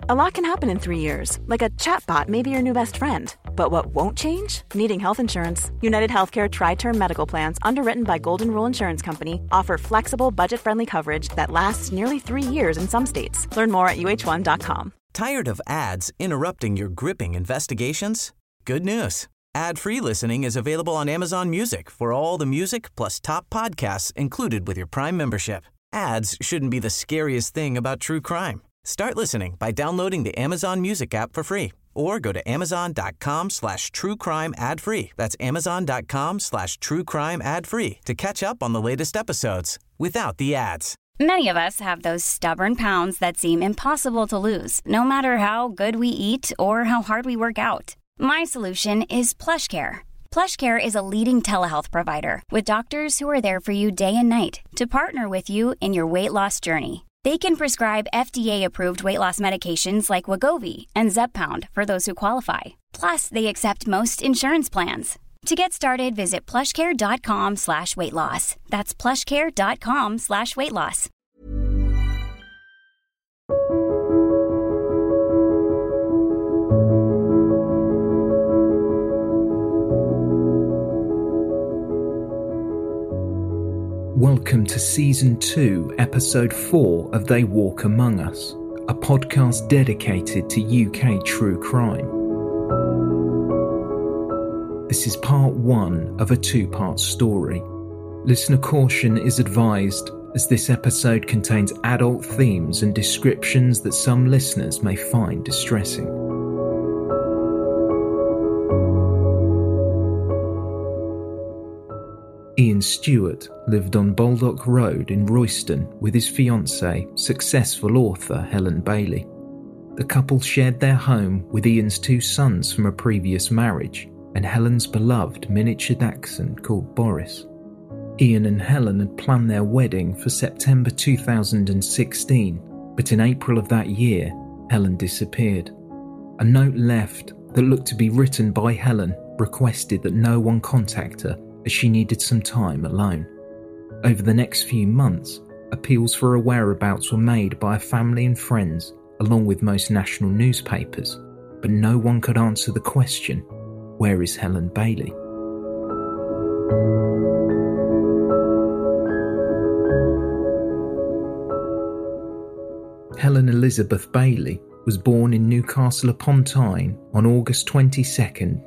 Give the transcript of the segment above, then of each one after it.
A lot can happen in 3 years, like a chatbot may be your new best friend. But what won't change? Needing health insurance. United Healthcare Tri-Term Medical Plans, underwritten by Golden Rule Insurance Company, offer flexible, budget-friendly coverage that lasts nearly 3 years in some states. Learn more at uh1.com. Tired of ads interrupting your gripping investigations? Good news. Ad-free listening is available on Amazon Music for all the music plus top podcasts included with your Prime membership. Ads shouldn't be the scariest thing about true crime. Start listening by downloading the Amazon Music app for free or go to amazon.com/truecrime ad-free. That's amazon.com/truecrime ad-free to catch up on the latest episodes without the ads. Many of us have those stubborn pounds that seem impossible to lose, no matter how good we eat or how hard we work out. My solution is PlushCare. PlushCare is a leading telehealth provider with doctors who are there for you day and night to partner with you in your weight loss journey. They can prescribe FDA-approved weight loss medications like Wegovy and Zepbound for those who qualify. Plus, they accept most insurance plans. To get started, visit plushcare.com/weightloss. That's plushcare.com/weightloss. Welcome to Season 2, Episode 4 of They Walk Among Us, a podcast dedicated to UK true crime. This is part 1 of a 2-part story. Listener caution is advised, as this episode contains adult themes and descriptions that some listeners may find distressing. Ian Stewart lived on Baldock Road in Royston with his fiancée, successful author Helen Bailey. The couple shared their home with Ian's 2 sons from a previous marriage and Helen's beloved miniature dachshund called Boris. Ian and Helen had planned their wedding for September 2016, but in April of that year, Helen disappeared. A note left that looked to be written by Helen requested that no one contact her as she needed some time alone. Over the next few months, appeals for her whereabouts were made by her family and friends, along with most national newspapers, but no one could answer the question, where is Helen Bailey? Helen Elizabeth Bailey was born in Newcastle upon Tyne on August 22nd,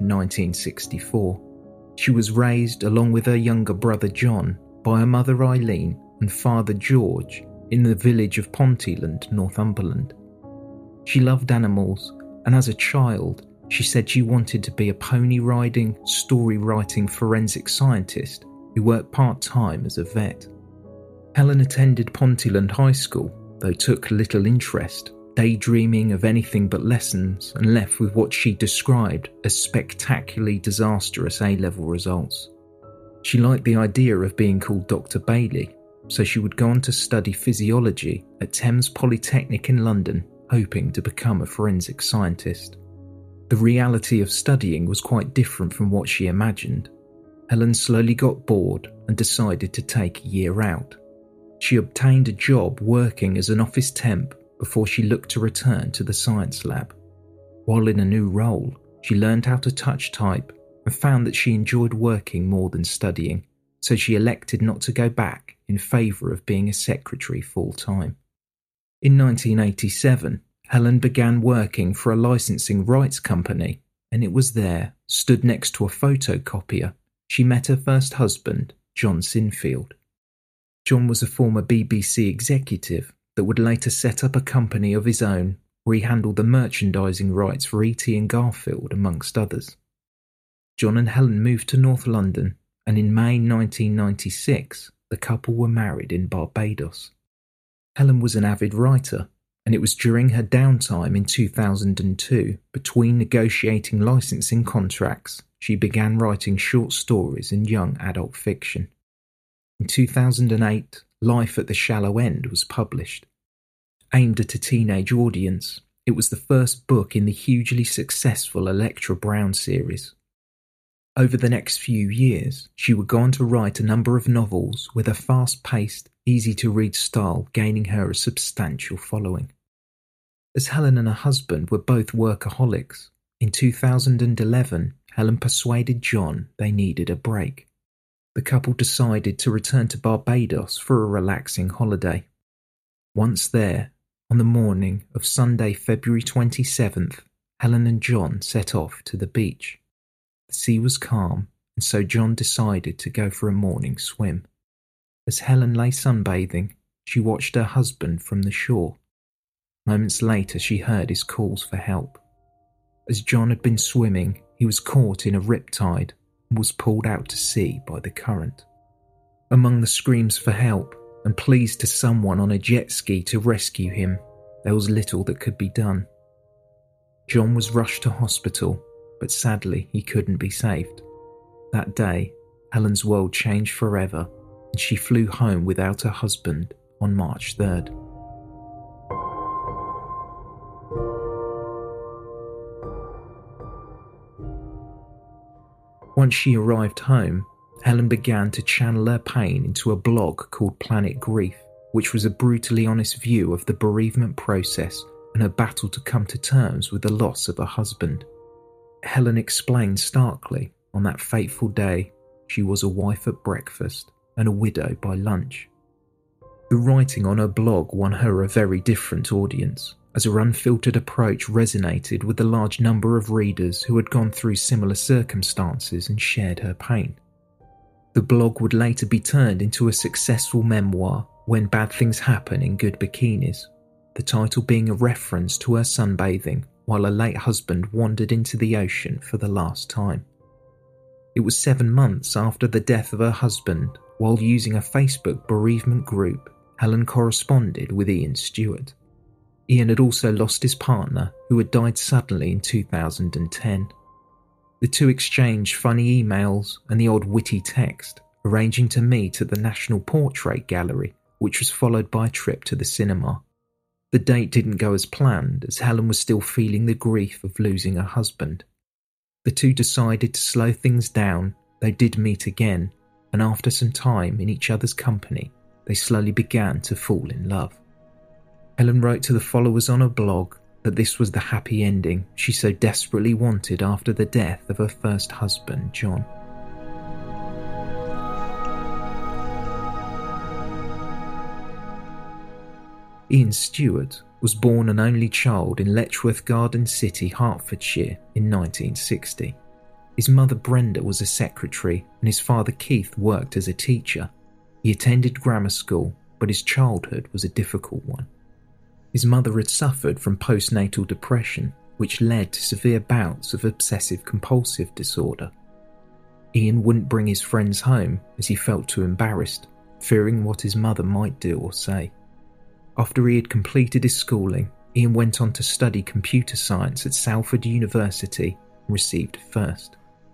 1964. She was raised, along with her younger brother John, by her mother Eileen and father George in the village of Pontyland, Northumberland. She loved animals, and as a child, she said she wanted to be a pony-riding, story-writing forensic scientist who worked part-time as a vet. Helen attended Pontyland High School, though took little interest, daydreaming of anything but lessons and left with what she described as spectacularly disastrous A-level results. She liked the idea of being called Dr. Bailey, so she would go on to study physiology at Thames Polytechnic in London, hoping to become a forensic scientist. The reality of studying was quite different from what she imagined. Helen slowly got bored and decided to take a year out. She obtained a job working as an office temp before she looked to return to the science lab. While in a new role, she learned how to touch type and found that she enjoyed working more than studying, so she elected not to go back in favour of being a secretary full-time. In 1987, Helen began working for a licensing rights company, and it was there, stood next to a photocopier, she met her first husband, John Sinfield. John was a former BBC executive that would later set up a company of his own where he handled the merchandising rights for E.T. and Garfield, amongst others. John and Helen moved to North London, and in May 1996, the couple were married in Barbados. Helen was an avid writer, and it was during her downtime in 2002, between negotiating licensing contracts, she began writing short stories and young adult fiction. In 2008, Life at the Shallow End was published. Aimed at a teenage audience, it was the first book in the hugely successful Electra Brown series. Over the next few years, she would go on to write a number of novels with a fast-paced, easy-to-read style gaining her a substantial following. As Helen and her husband were both workaholics, in 2011, Helen persuaded John they needed a break. The couple decided to return to Barbados for a relaxing holiday. Once there, on the morning of Sunday, February 27th, Helen and John set off to the beach. The sea was calm, and so John decided to go for a morning swim. As Helen lay sunbathing, she watched her husband from the shore. Moments later, she heard his calls for help. As John had been swimming, he was caught in a riptide and was pulled out to sea by the current. Among the screams for help and pleas to someone on a jet ski to rescue him, there was little that could be done. John was rushed to hospital, but sadly he couldn't be saved. That day, Helen's world changed forever, and she flew home without her husband on March 3rd. Once she arrived home, Helen began to channel her pain into a blog called Planet Grief, which was a brutally honest view of the bereavement process and her battle to come to terms with the loss of her husband. Helen explained starkly, on that fateful day, she was a wife at breakfast and a widow by lunch. The writing on her blog won her a very different audience, as her unfiltered approach resonated with the large number of readers who had gone through similar circumstances and shared her pain. The blog would later be turned into a successful memoir, When Bad Things Happen in Good Bikinis, the title being a reference to her sunbathing while her late husband wandered into the ocean for the last time. It was 7 months after the death of her husband, while using a Facebook bereavement group, Helen corresponded with Ian Stewart. Ian had also lost his partner, who had died suddenly in 2010. The two exchanged funny emails and the odd witty text, arranging to meet at the National Portrait Gallery, which was followed by a trip to the cinema. The date didn't go as planned, as Helen was still feeling the grief of losing her husband. The two decided to slow things down. They did meet again, and after some time in each other's company, they slowly began to fall in love. Helen wrote to the followers on her blog that this was the happy ending she so desperately wanted after the death of her first husband, John. Ian Stewart was born an only child in Letchworth Garden City, Hertfordshire in 1960. His mother Brenda was a secretary and his father Keith worked as a teacher. He attended grammar school, but his childhood was a difficult one. His mother had suffered from postnatal depression, which led to severe bouts of obsessive-compulsive disorder. Ian wouldn't bring his friends home as he felt too embarrassed, fearing what his mother might do or say. After he had completed his schooling, Ian went on to study computer science at Salford University and received a first.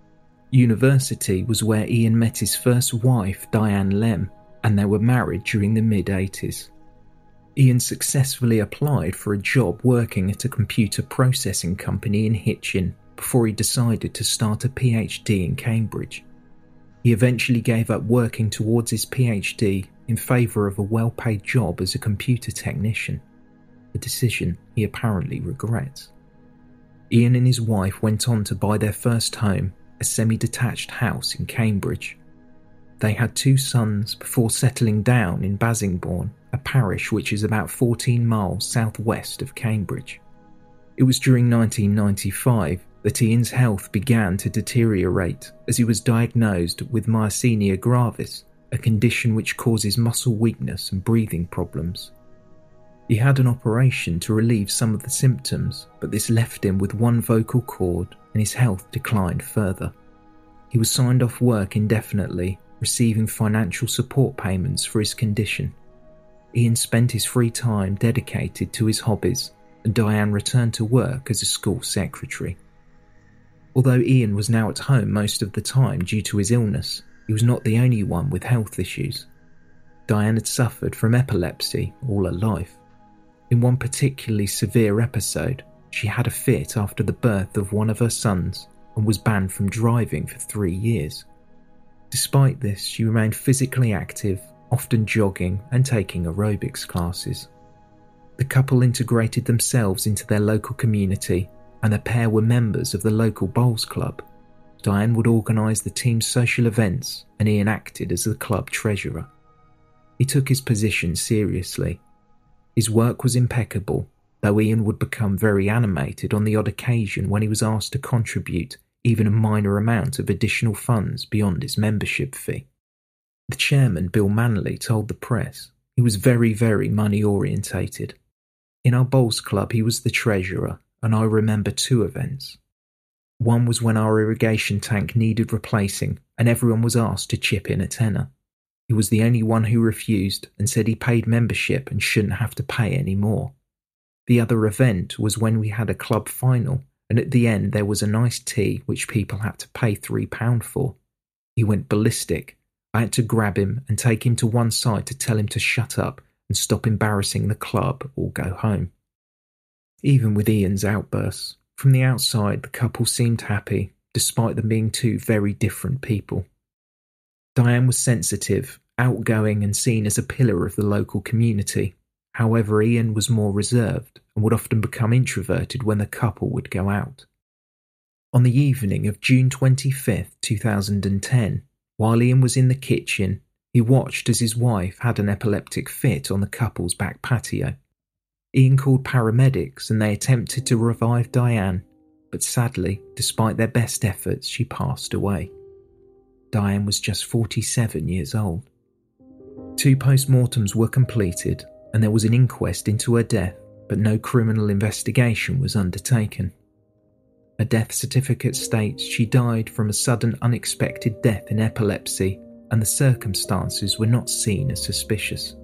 University was where Ian met his first wife, Diane Lem, and they were married during the mid-80s. Ian successfully applied for a job working at a computer processing company in Hitchin before he decided to start a PhD in Cambridge. He eventually gave up working towards his PhD in favour of a well-paid job as a computer technician, a decision he apparently regrets. Ian and his wife went on to buy their first home, a semi-detached house in Cambridge. They had 2 sons before settling down in Basingbourne, a parish which is about 14 miles southwest of Cambridge. It was during 1995 that Ian's health began to deteriorate as he was diagnosed with myasthenia gravis, a condition which causes muscle weakness and breathing problems. He had an operation to relieve some of the symptoms, but this left him with one vocal cord and his health declined further. He was signed off work indefinitely, receiving financial support payments for his condition. Ian spent his free time dedicated to his hobbies, and Diane returned to work as a school secretary. Although Ian was now at home most of the time due to his illness, he was not the only one with health issues. Diane had suffered from epilepsy all her life. In one particularly severe episode, she had a fit after the birth of one of her sons and was banned from driving for 3 years. Despite this, she remained physically active, often jogging and taking aerobics classes. The couple integrated themselves into their local community, and the pair were members of the local bowls club. Diane would organise the team's social events, and Ian acted as the club treasurer. He took his position seriously. His work was impeccable, though Ian would become very animated on the odd occasion when he was asked to contribute even a minor amount of additional funds beyond his membership fee. The chairman, Bill Manley, told the press he was very, very money-orientated. In our bowls club, he was the treasurer, and I remember 2 events. One was when our irrigation tank needed replacing, and everyone was asked to chip in a tenner. He was the only one who refused and said he paid membership and shouldn't have to pay any more. The other event was when we had a club final, and at the end there was a nice tea which people had to pay £3 for. He went ballistic. I had to grab him and take him to one side to tell him to shut up and stop embarrassing the club or go home. Even with Ian's outbursts, from the outside the couple seemed happy, despite them being 2 very different people. Diane was sensitive, outgoing and seen as a pillar of the local community. However, Ian was more reserved and would often become introverted when the couple would go out. On the evening of June 25th, 2010, while Ian was in the kitchen, he watched as his wife had an epileptic fit on the couple's back patio. Ian called paramedics and they attempted to revive Diane, but sadly, despite their best efforts, she passed away. Diane was just 47 years old. 2 post-mortems were completed and there was an inquest into her death, but no criminal investigation was undertaken. Her death certificate states she died from a sudden unexpected death in epilepsy, and the circumstances were not seen as suspicious.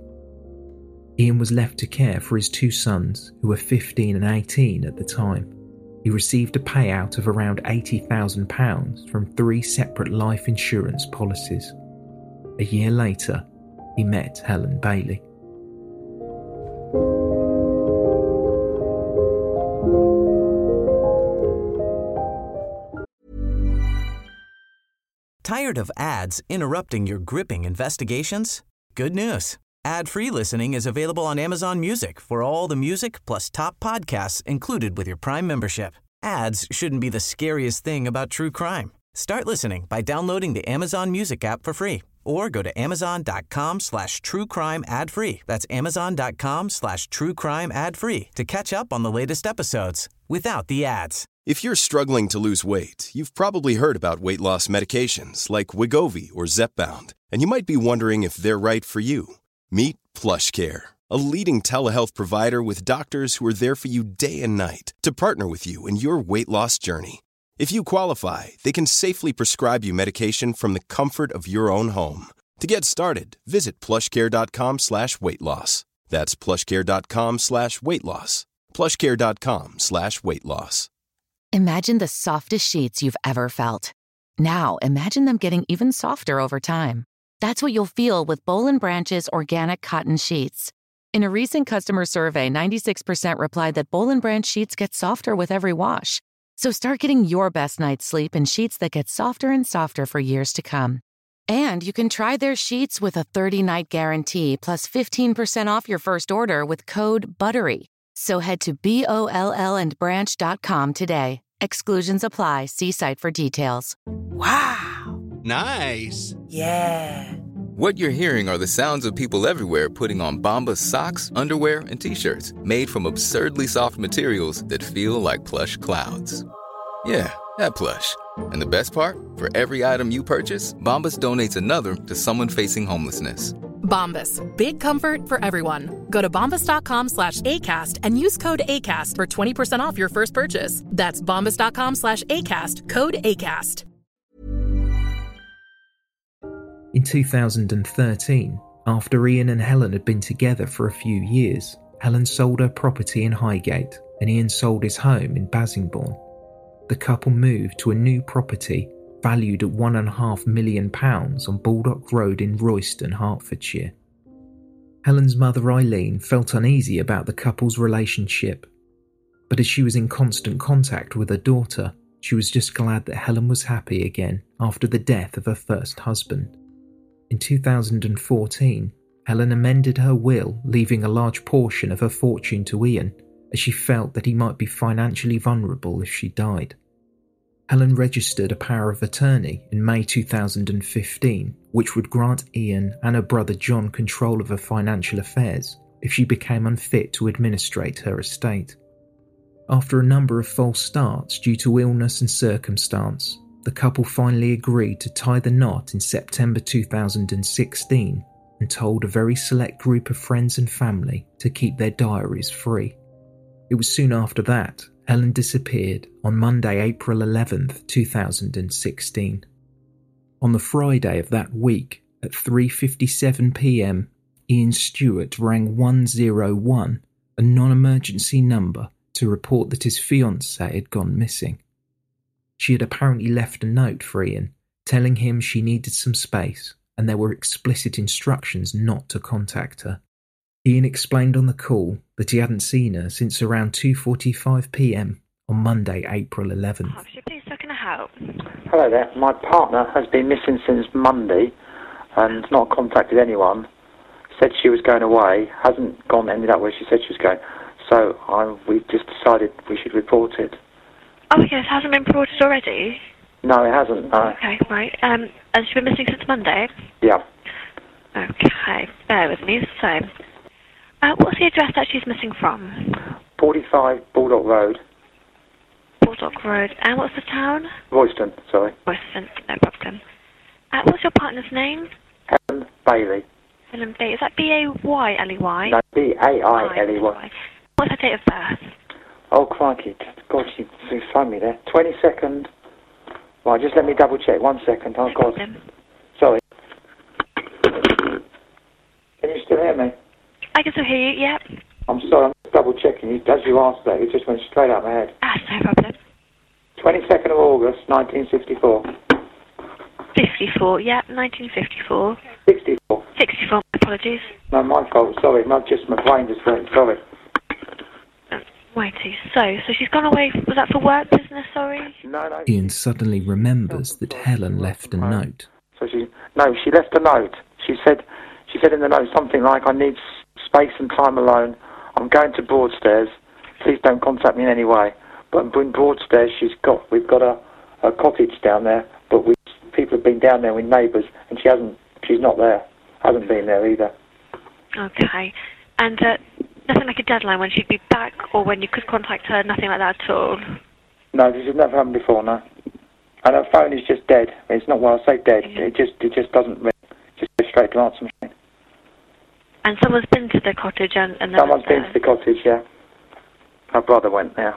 Ian was left to care for his 2 sons, who were 15 and 18 at the time. He received a payout of around £80,000 from 3 separate life insurance policies. A year later, he met Helen Bailey. Tired of ads interrupting your gripping investigations? Good news. Ad-free listening is available on Amazon Music for all the music plus top podcasts included with your Prime membership. Ads shouldn't be the scariest thing about true crime. Start listening by downloading the Amazon Music app for free or go to amazon.com/truecrime ad-free. That's amazon.com/truecrime ad-free to catch up on the latest episodes without the ads. If you're struggling to lose weight, you've probably heard about weight loss medications like Wegovy or Zepbound, and you might be wondering if they're right for you. Meet PlushCare, a leading telehealth provider with doctors who are there for you day and night to partner with you in your weight loss journey. If you qualify, they can safely prescribe you medication from the comfort of your own home. To get started, visit plushcare.com/weightloss. That's plushcare.com/weightloss. plushcare.com/weightloss. Imagine the softest sheets you've ever felt. Now, imagine them getting even softer over time. That's what you'll feel with Boll & Branch's organic cotton sheets. In a recent customer survey, 96% replied that Boll & Branch sheets get softer with every wash. So start getting your best night's sleep in sheets that get softer and softer for years to come. And you can try their sheets with a 30-night guarantee plus 15% off your first order with code BUTTERY. So head to BOLLandbranch.com today. Exclusions apply. See site for details. Wow. Nice. Yeah. What you're hearing are the sounds of people everywhere putting on Bombas socks, underwear, and T-shirts made from absurdly soft materials that feel like plush clouds. Yeah, that plush. And the best part? For every item you purchase, Bombas donates another to someone facing homelessness. Bombas. Big comfort for everyone. Go to bombas.com/ACAST and use code ACAST for 20% off your first purchase. That's bombas.com/ACAST. Code ACAST. In 2013, after Ian and Helen had been together for a few years, Helen sold her property in Highgate and Ian sold his home in Basingbourne. The couple moved to a new property valued at £1.5 million on Baldock Road in Royston, Hertfordshire. Helen's mother Eileen felt uneasy about the couple's relationship, but as she was in constant contact with her daughter, she was just glad that Helen was happy again after the death of her first husband. In 2014, Helen amended her will, leaving a large portion of her fortune to Ian, as she felt that he might be financially vulnerable if she died. Helen registered a power of attorney in May 2015, which would grant Ian and her brother John control of her financial affairs if she became unfit to administrate her estate. After a number of false starts due to illness and circumstance, the couple finally agreed to tie the knot in September 2016 and told a very select group of friends and family to keep their diaries free. It was soon after that Helen disappeared on Monday, April 11th, 2016. On the Friday of that week, at 3:57 p.m, Ian Stewart rang 101, a non-emergency number, to report that his fiancée had gone missing. She had apparently left a note for Ian, telling him she needed some space and there were explicit instructions not to contact her. Ian explained on the call that he hadn't seen her since around 2:45 p.m. on Monday, April 11th. Please, how can I help? Hello there. My partner has been missing since Monday and not contacted anyone. Said she was going away, hasn't ended up where she said she was going. So we just decided we should report it. Oh, yes, hasn't been reported already? No, it hasn't, no. Okay, right. Has she been missing since Monday? Yeah. Okay, bear with me. So, what's the address that she's missing from? 45 Bulldog Road. Bulldog Road. And what's the town? Royston, sorry. Royston, no problem. What's your partner's name? Helen Bailey. Helen Bailey. Is that B-A-Y-L-E-Y? No, B-A-I-L-E-Y. What's her date of birth? Oh, crikey. God, she phoned me there. 22nd. Right, just let me double check. 1 second. Oh, God. Sorry. Can you still hear me? I can still hear you, yep. I'm sorry, I'm just double checking. As you asked that, it just went straight out my head. No problem. 22nd of August, 1964. 54, yep, 1954. 64. 64, my apologies. No, my fault, sorry. My brain just went, sorry. Righty, so she's gone away, was that for work business, sorry? No. Ian suddenly remembers that Helen left a note. So she left a note. She said in the note something like, I need space and time alone. I'm going to Broadstairs. Please don't contact me in any way. But in Broadstairs, we've got a cottage down there, but people have been down there with neighbours, and she's not there. Hasn't been there either. Okay. And nothing like a deadline when she'd be back, or when you could contact her, nothing like that at all? No, this has never happened before, no. And her phone is just dead. It's not, well, I say dead. Yeah. It just doesn't ring. It just goes straight to answer machine. And someone's been to the cottage and someone's been to the cottage, yeah. Her brother went there.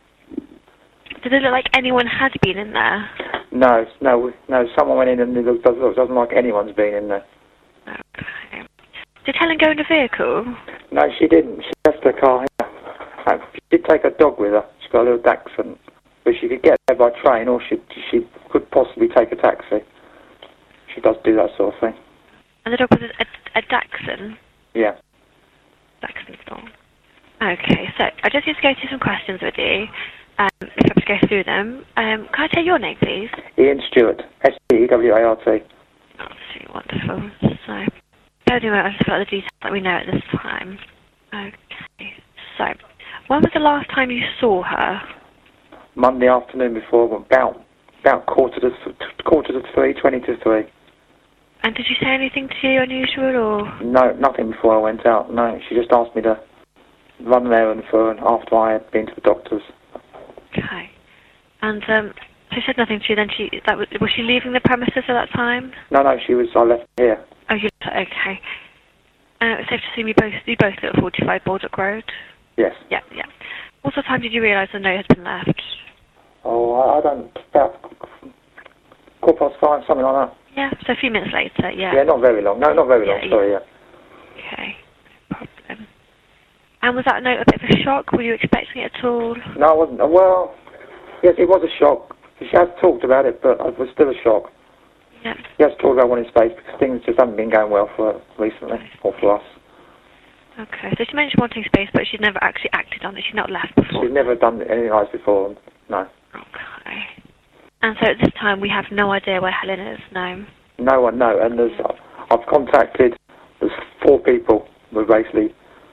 Did it look like anyone had been in there? No. Someone went in and it doesn't like anyone's been in there. Okay. Did Helen go in a vehicle? No, she didn't. She left her car here. She did take her dog with her. She's got a little Dachshund. But she could get there by train, or she could possibly take a taxi. She does do that sort of thing. And the dog was a Dachshund? Yeah. Dachshund dog. Okay, so I just need to go through some questions with you. If I could go through them. Can I take your name, please? Ian Stewart. S-T-E-W-A-R-T. Oh, wonderful. So, I've just got the details that we know at this time. Okay, so, when was the last time you saw her? Monday afternoon before, about quarter to 3, 20 to 3. And did she say anything to you unusual, or? No, nothing before I went out, no. She just asked me to run an errand for her after I had been to the doctor's. Okay. And, she said nothing to you then, was she leaving the premises at that time? No, I left here. Oh, you left, okay. It's safe to assume you both live at 45 Baldock Road? Yes. Yeah. What sort of time did you realise the note had been left? Oh, I don't, about 5:15, something like that. Yeah, so a few minutes later, yeah. Yeah, not very long. No, not very long, sorry, yeah. Okay, no problem. And was that note a bit of a shock? Were you expecting it at all? No, I wasn't. Well, yes, it was a shock. She has talked about it, but it was still a shock. Yeah. She has talked about wanting space because things just haven't been going well for her recently, or for us. Okay, so she mentioned wanting space, but she'd never actually acted on it. She'd not left before. She's never done anything like this before, no. Okay. And so at this time, we have no idea where Helen is, no? No one, no. And I've contacted the 4 people were basically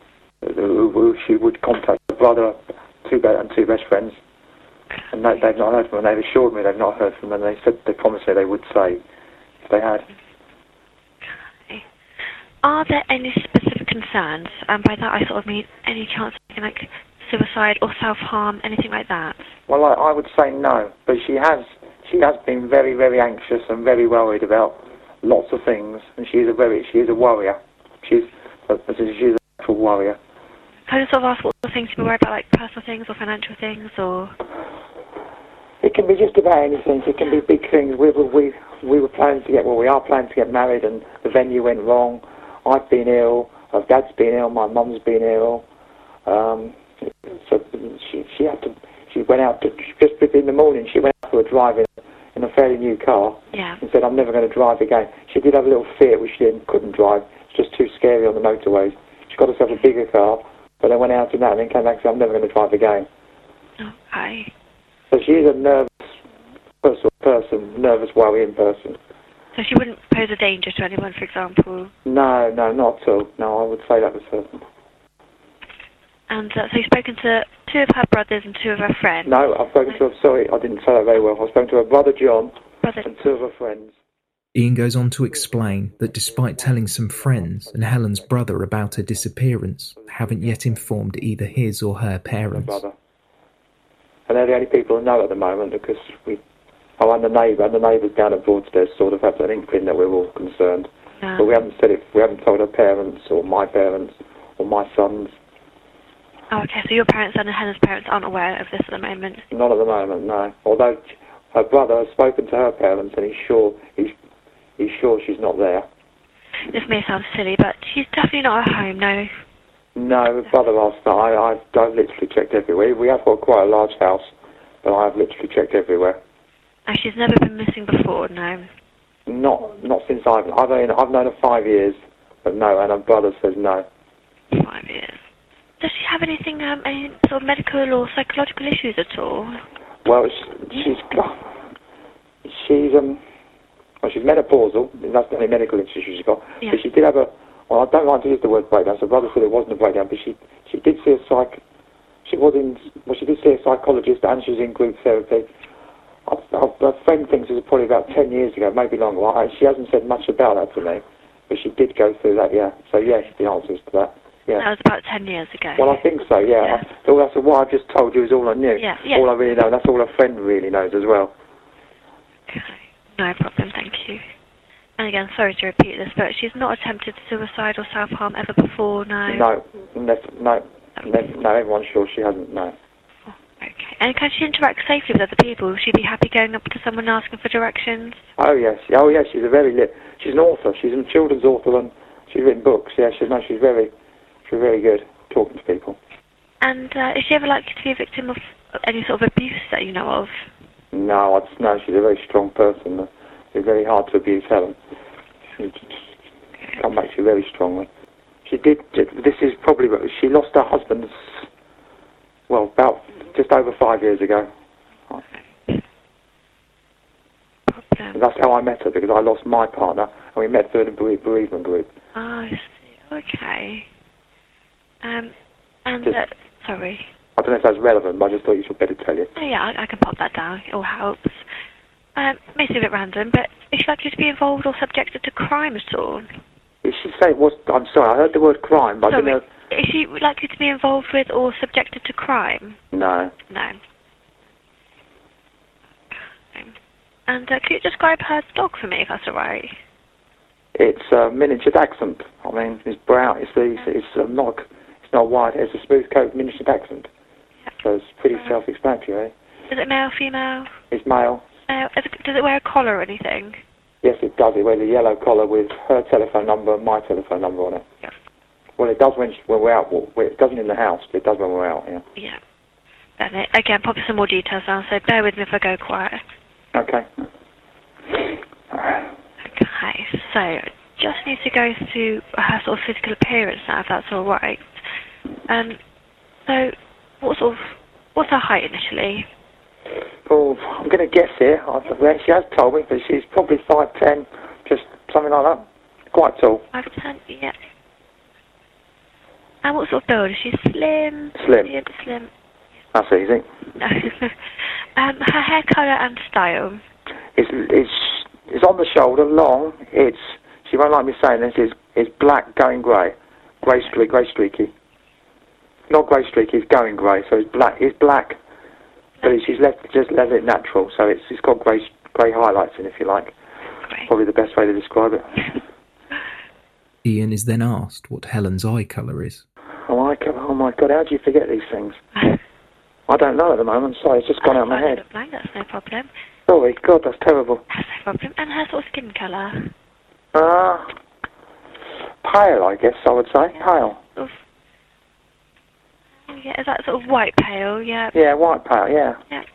who she would contact: her brother, 2 best friends. And they've not heard from them. They've assured me they've not heard from them. They said they promised me they would say if they had. Okay. Are there any specific concerns? And by that I sort of mean any chance of like suicide or self-harm, anything like that? Well, I would say no, but she has been very, very anxious and very worried about lots of things, and she is a warrior. She's an actual warrior. Can I sort of ask what sort of things you were worried about, like personal things or financial things, or? It can be just about anything. It can be big things. We are planning to get married, and the venue went wrong. I've been ill. Her dad's been ill. My mum's been ill. So she went out just in the morning. She went out to a drive in a fairly new car. Yeah. And said, "I'm never going to drive again." She did have a little fear, which she couldn't drive. It's just too scary on the motorways. She got herself a bigger car, but then went out in that and then came back and said, "I'm never going to drive again." Okay. So she is a nervous person, nervous, worrying person. So she wouldn't pose a danger to anyone, for example? No, not at all. No, I would say that was certain. And so you've spoken to 2 of her brothers and 2 of her friends? No, I've spoken to her, sorry, I didn't say that very well. I've spoken to her brother John and 2 of her friends. Ian goes on to explain that despite telling some friends and Helen's brother about her disappearance, they haven't yet informed either his or her parents. Brother. And they're the only people who know at the moment, because and the neighbours down at Broadstairs sort of have an inkling that we're all concerned. Yeah. But we haven't said it. We haven't told her parents or my parents or my sons. Oh, okay, so your parents and Helen's parents aren't aware of this at the moment? Not at the moment, no. Although her brother has spoken to her parents and he's sure she's not there. This may sound silly, but she's definitely not at home, no? No, her brother asked that. I've literally checked everywhere. We have got quite a large house, but I've literally checked everywhere. And she's never been missing before, no? Not since I've known her 5 years, but no, and her brother says no. 5 years. Does she have anything, any sort of medical or psychological issues at all? Well, she's menopausal. That's the only medical issue she's got. Yeah. But she did have I don't like to use the word breakdown. So brother said it wasn't a breakdown, but she did see she did see a psychologist and she was in group therapy. Her friend thinks it was probably about 10 years ago, maybe longer. She hasn't said much about that to me, but she did go through that, yeah. So yes, the answer is to that. Yeah. That was about 10 years ago. Well, I think so, yeah. That's what I've just told you is all I knew. Yeah. All I really know. That's all her friend really knows as well. Okay. No problem, thank you. And again, sorry to repeat this, but she's not attempted suicide or self-harm ever before, no? No, everyone's sure she hasn't, no. Oh, okay. And can she interact safely with other people? Will she be happy going up to someone asking for directions? Oh, yes. She's she's an author. She's a children's author and she's written books. Yeah, she's very good talking to people. And is she ever likely to be a victim of any sort of abuse that you know of? No, she's a very strong person. It's very hard to abuse Helen. She come back to you very strongly. She lost her husband, well, about just over 5 years ago. And that's how I met her, because I lost my partner, and we met through the bereavement group. Oh, I see. Okay. Sorry. I don't know if that's relevant, but I just thought you should better tell you. Oh, yeah, I can pop that down. It all helps. May seem a bit random, but is she likely to be involved or subjected to crime at all? Did she say I'm sorry, I heard the word crime, but I didn't know. Is she likely to be involved with or subjected to crime? No. No. Okay. And could you describe her dog for me, if that's all right? It's a miniature dachshund. I mean, it's brown. It's not white. It's a smooth coat miniature dachshund. Yep. So it's pretty self-explanatory. Is it male, female? It's male. Does it wear a collar or anything? Yes, it does. It wears a yellow collar with her telephone number and my telephone number on it. Yeah. Well, it does when we're out. It doesn't in the house, but it does when we're out, yeah. Yeah. Then again, pop some more details down, so bear with me if I go quiet. Okay. Okay, so just need to go through her sort of physical appearance now, if that's all right. So, what's her height initially? Oh, I'm going to guess here. She has told me, but she's probably 5'10", just something like that. Quite tall. 5'10", yeah. And what sort of build? Is she slim? Slim. Yeah, slim. That's easy. No. Her hair colour and style? It's on the shoulder, long. She won't like me saying this, it's black going grey. Grey streaky. Not grey streaky, it's going grey, so it's black, but she's just let it natural, so it's got grey highlights in, if you like. Great. Probably the best way to describe it. Ian is then asked what Helen's eye colour is. Oh my God, how do you forget these things? I don't know at the moment, sorry, it's just gone out of my head. Blank, that's no problem. Sorry, God, that's terrible. That's no problem. And her sort of skin colour? Pale, I guess I would say. Yeah. Pale. Yeah, is that sort of white pale? Yeah. Yeah, white pale, yeah. Yeah.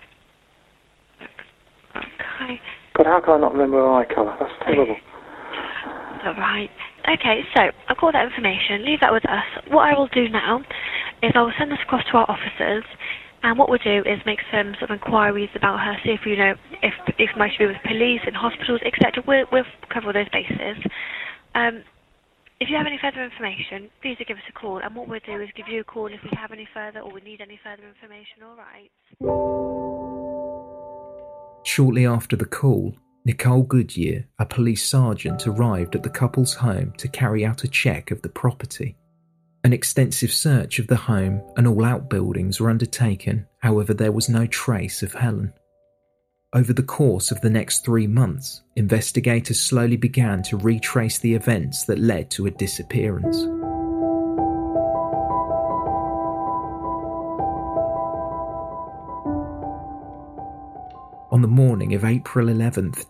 Okay. God, how can I not remember her eye colour? That's terrible. Alright. Okay, so I've got that information. Leave that with us. What I will do now is I will send this across to our officers, and what we'll do is make some sort of inquiries about her, see if we know if might be with police and hospitals, etc. We'll cover all those bases. If you have any further information, please do give us a call, and what we'll do is give you a call if we have any further or we need any further information, alright? Shortly after the call, Nicole Goodyear, a police sergeant, arrived at the couple's home to carry out a check of the property. An extensive search of the home and all outbuildings were undertaken, however there was no trace of Helen. Over the course of the next 3 months, investigators slowly began to retrace the events that led to a disappearance. On the morning of April 11th,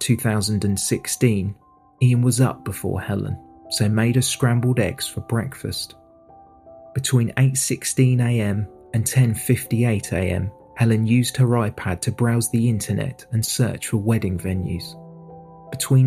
2016, Ian was up before Helen, so made her scrambled eggs for breakfast. Between 8:16am and 10:58am, Helen used her iPad to browse the internet and search for wedding venues. Between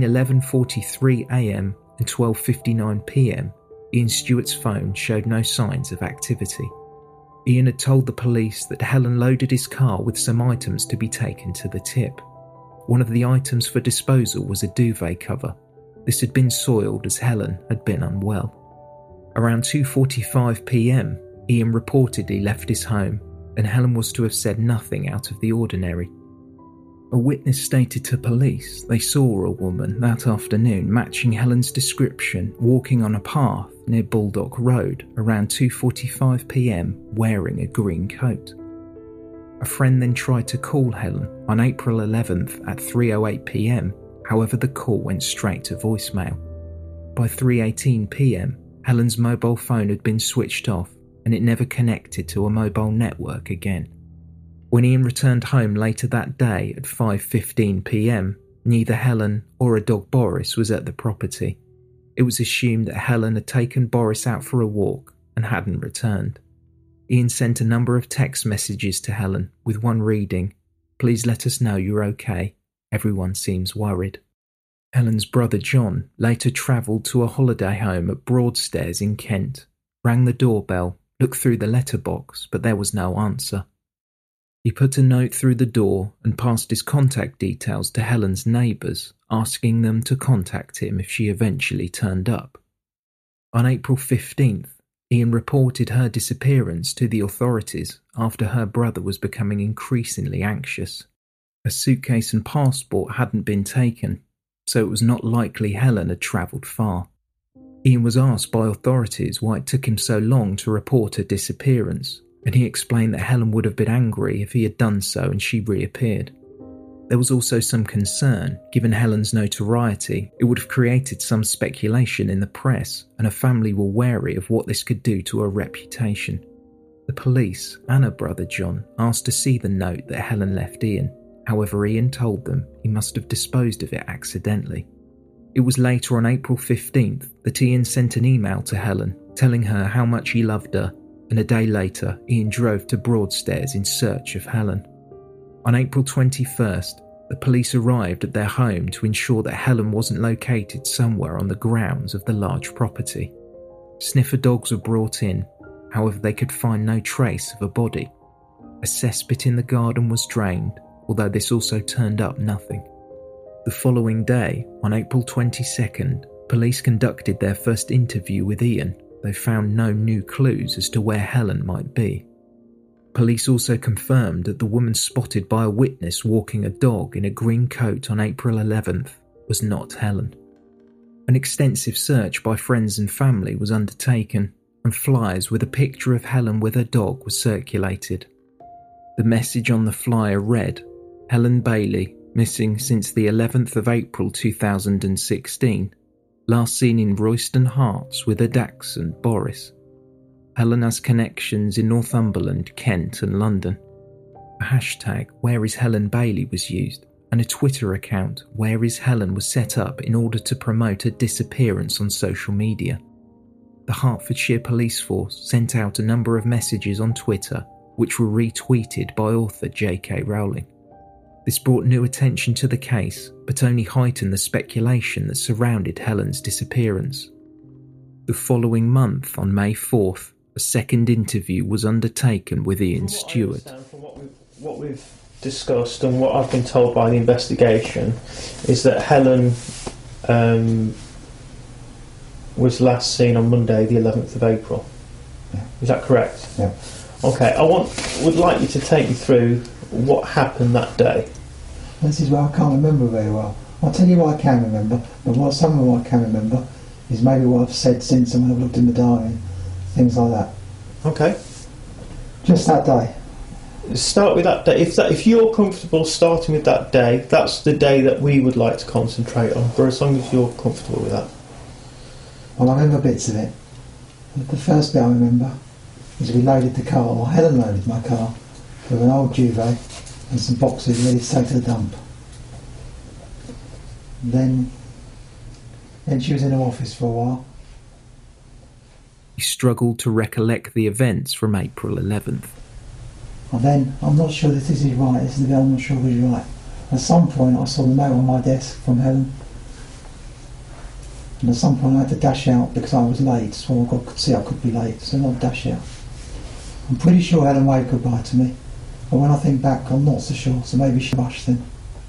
11:43am and 12:59pm, Ian Stewart's phone showed no signs of activity. Ian had told the police that Helen loaded his car with some items to be taken to the tip. One of the items for disposal was a duvet cover. This had been soiled as Helen had been unwell. Around 2:45pm, Ian reportedly left his home, and Helen was to have said nothing out of the ordinary. A witness stated to police they saw a woman that afternoon matching Helen's description walking on a path near Baldock Road around 2:45pm wearing a green coat. A friend then tried to call Helen on April 11th at 3:08pm, however the call went straight to voicemail. By 3:18pm, Helen's mobile phone had been switched off and it never connected to a mobile network again. When Ian returned home later that day at 5:15pm, neither Helen or her dog Boris was at the property. It was assumed that Helen had taken Boris out for a walk and hadn't returned. Ian sent a number of text messages to Helen, with one reading, "Please let us know you're okay. Everyone seems worried." Helen's brother John later travelled to a holiday home at Broadstairs in Kent, rang the doorbell, looked through the letterbox, but there was no answer. He put a note through the door and passed his contact details to Helen's neighbours, asking them to contact him if she eventually turned up. On April 15th, Ian reported her disappearance to the authorities after her brother was becoming increasingly anxious. A suitcase and passport hadn't been taken, so it was not likely Helen had travelled far. Ian was asked by authorities why it took him so long to report her disappearance, and he explained that Helen would have been angry if he had done so and she reappeared. There was also some concern, given Helen's notoriety, it would have created some speculation in the press, and her family were wary of what this could do to her reputation. The police and her brother John asked to see the note that Helen left Ian. However, Ian told them he must have disposed of it accidentally. It was later on April 15th that Ian sent an email to Helen, telling her how much he loved her, and a day later Ian drove to Broadstairs in search of Helen. On April 21st, the police arrived at their home to ensure that Helen wasn't located somewhere on the grounds of the large property. Sniffer dogs were brought in, however they could find no trace of a body. A cesspit in the garden was drained, although this also turned up nothing. The following day, on April 22nd, police conducted their first interview with Ian, they found no new clues as to where Helen might be. Police also confirmed that the woman spotted by a witness walking a dog in a green coat on April 11th was not Helen. An extensive search by friends and family was undertaken, and flyers with a picture of Helen with her dog was circulated. The message on the flyer read, "Helen Bailey, missing since the 11th of April 2016, last seen in Royston Hearts with her dachshund Boris. Helen has connections in Northumberland, Kent and London." A hashtag #WhereIsHelenBailey was used, and a Twitter account #WhereIsHelen was set up in order to promote her disappearance on social media. The Hertfordshire Police Force sent out a number of messages on Twitter which were retweeted by author J.K. Rowling. This brought new attention to the case, but only heightened the speculation that surrounded Helen's disappearance. The following month, on May 4th, a second interview was undertaken with Ian Stewart. From what we've discussed and what I've been told by the investigation is that Helen was last seen on Monday, the 11th of April. Yeah. Is that correct? Yeah. Okay, would like you to take me through what happened that day. This is what I can't remember very well. I'll tell you what I can remember, but some of what I can remember is maybe what I've said since and when I've looked in the diary, things like that. Okay. Just that day. Start with that day. If you're comfortable starting with that day, that's the day that we would like to concentrate on, for as long as you're comfortable with that. Well, I remember bits of it. The first bit I remember is we loaded the car, or Helen loaded my car, with an old duvet and some boxes ready to take to the dump. Then she was in her office for a while. He struggled to recollect the events from April 11th. And then, I'm not sure that this is right, this is the bit I'm not sure this is right. At some point I saw the note on my desk from Helen. And at some point I had to dash out because I was late, so I could see I could be late, so I'd dash out. I'm pretty sure Helen waved goodbye to me, but when I think back I'm not so sure, so maybe she rushed then.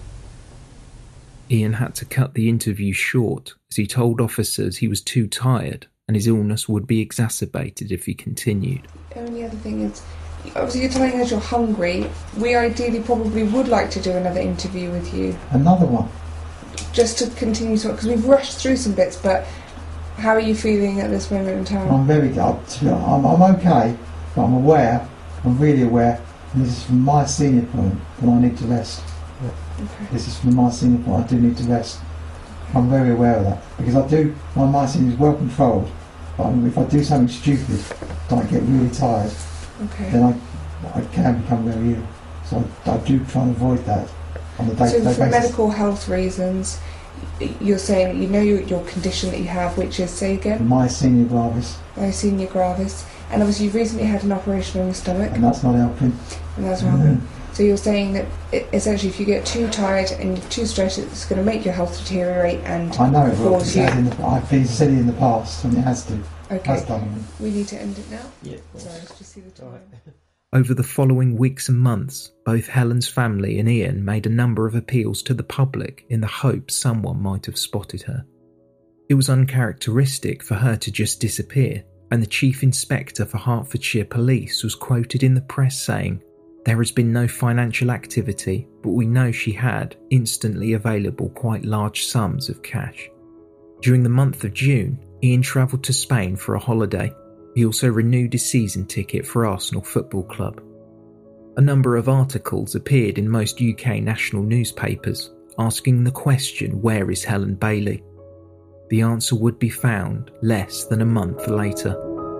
Ian had to cut the interview short as he told officers he was too tired and his illness would be exacerbated if he continued. The only other thing is, obviously you're telling us you're hungry. We ideally probably would like to do another interview with you. Another one? Just to continue talking, because we've rushed through some bits, but how are you feeling at this moment in time? I'm very good. I'm okay, but I'm really aware, and this is from my senior point, that I need to rest. Okay. This is from my senior point, I do need to rest. I'm very aware of that, because my senior is well controlled, but if I do something stupid, I get really tired, then I can become very ill. So I do try and avoid that on a day-to-day basis. So for medical health reasons, you're saying you know your condition that you have, which is, say again? Myasthenia gravis. Myasthenia gravis. And obviously you've recently had an operation on your stomach. And that's not helping. And that's not helping. So you're saying that essentially if you get too tired and too stressed, it's going to make your health deteriorate and I know it will, cause you... I've been silly in the past and it has to. Okay. Has done. We need to end it now? Yeah. Sorry, let's just see the time. Over the following weeks and months, both Helen's family and Ian made a number of appeals to the public in the hope someone might have spotted her. It was uncharacteristic for her to just disappear, and the Chief Inspector for Hertfordshire Police was quoted in the press saying, "There has been no financial activity, but we know she had instantly available quite large sums of cash." During the month of June, Ian travelled to Spain for a holiday. He also renewed his season ticket for Arsenal Football Club. A number of articles appeared in most UK national newspapers, asking the question, "Where is Helen Bailey?" The answer would be found less than a month later.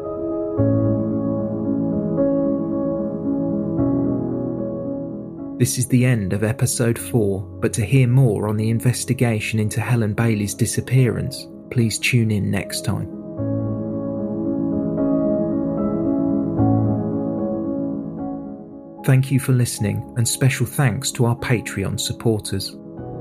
This is the end of episode 4, but to hear more on the investigation into Helen Bailey's disappearance, please tune in next time. Thank you for listening, and special thanks to our Patreon supporters.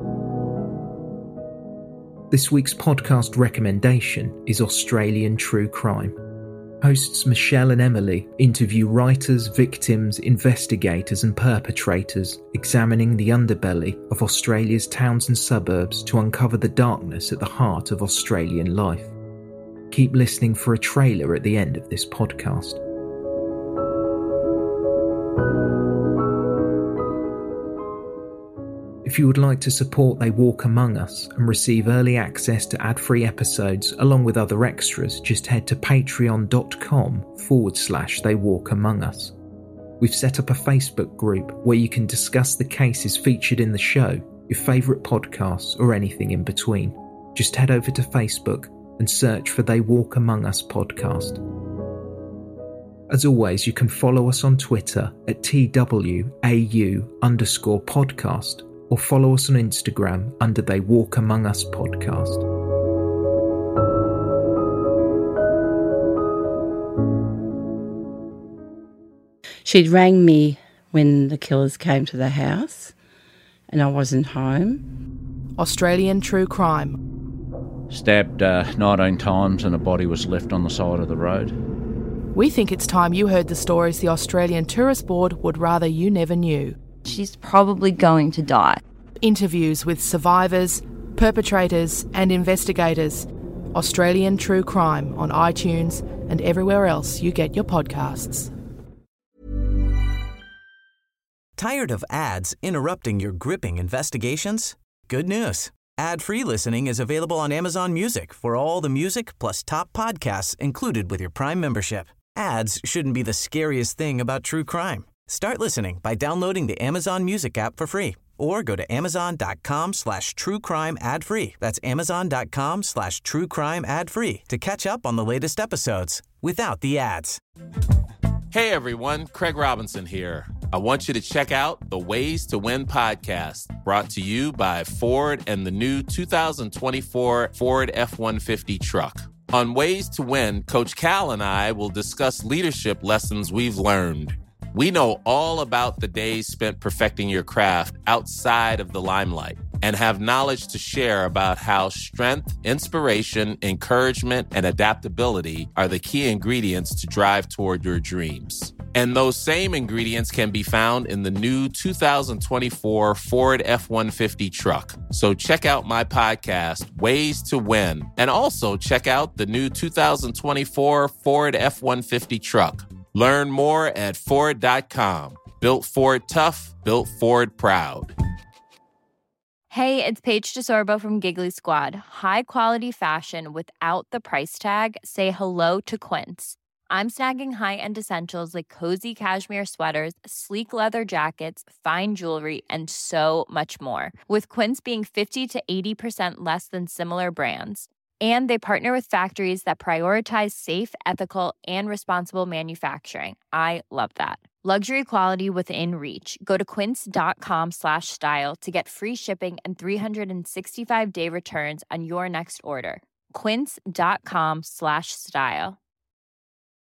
This week's podcast recommendation is Australian True Crime. Hosts Michelle and Emily interview writers, victims, investigators and perpetrators, examining the underbelly of Australia's towns and suburbs to uncover the darkness at the heart of Australian life. Keep listening for a trailer at the end of this podcast. If you would like to support They Walk Among Us and receive early access to ad-free episodes along with other extras, just head to patreon.com/They Walk Among Us. We've set up a Facebook group where you can discuss the cases featured in the show, your favourite podcasts, or anything in between. Just head over to Facebook and search for They Walk Among Us podcast. As always, you can follow us on Twitter at TWAU_podcast or follow us on Instagram under They Walk Among Us podcast. She'd rang me when the killers came to the house and I wasn't home. Australian True Crime. Stabbed 19 times and a body was left on the side of the road. We think it's time you heard the stories the Australian Tourist Board would rather you never knew. She's probably going to die. Interviews with survivors, perpetrators and investigators. Australian True Crime on iTunes and everywhere else you get your podcasts. Tired of ads interrupting your gripping investigations? Good news. Ad-free listening is available on Amazon Music for all the music plus top podcasts included with your Prime membership. Ads shouldn't be the scariest thing about true crime. Start listening by downloading the Amazon Music app for free or go to amazon.com/truecrime ad-free. That's amazon.com/truecrime ad-free to catch up on the latest episodes without the ads. Hey everyone, Craig Robinson here. I want you to check out the Ways to Win podcast, brought to you by Ford and the new 2024 Ford F-150 truck. On Ways to Win, Coach Cal and I will discuss leadership lessons we've learned. We know all about the days spent perfecting your craft outside of the limelight and have knowledge to share about how strength, inspiration, encouragement, and adaptability are the key ingredients to drive toward your dreams. And those same ingredients can be found in the new 2024 Ford F-150 truck. So check out my podcast, Ways to Win, and also check out the new 2024 Ford F-150 truck. Learn more at Ford.com. Built Ford tough, built Ford proud. Hey, it's Paige DeSorbo from Giggly Squad. High quality fashion without the price tag. Say hello to Quince. I'm snagging high-end essentials like cozy cashmere sweaters, sleek leather jackets, fine jewelry, and so much more. With Quince being 50 to 80% less than similar brands. And they partner with factories that prioritize safe, ethical, and responsible manufacturing. I love that. Luxury quality within reach. Go to quince.com/style to get free shipping and 365-day returns on your next order. Quince.com/style.